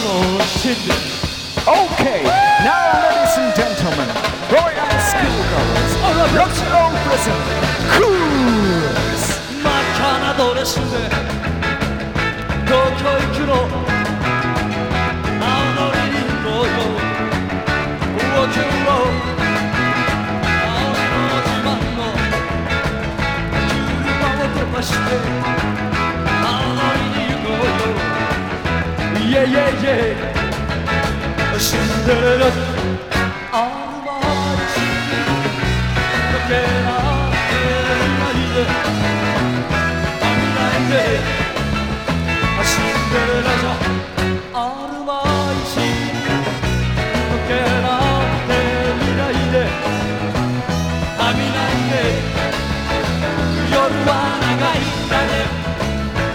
Okay, now ladies and gentlemen, boy and schoolgirls, let's all present cruise! 真っ赤なドレスで東京行くの青のリンゴよ Walk your road 青の自慢の車を飛ばして青のリンゴよ Yeah yeah yeah シンデレラあるまいしかけないでシンデレラ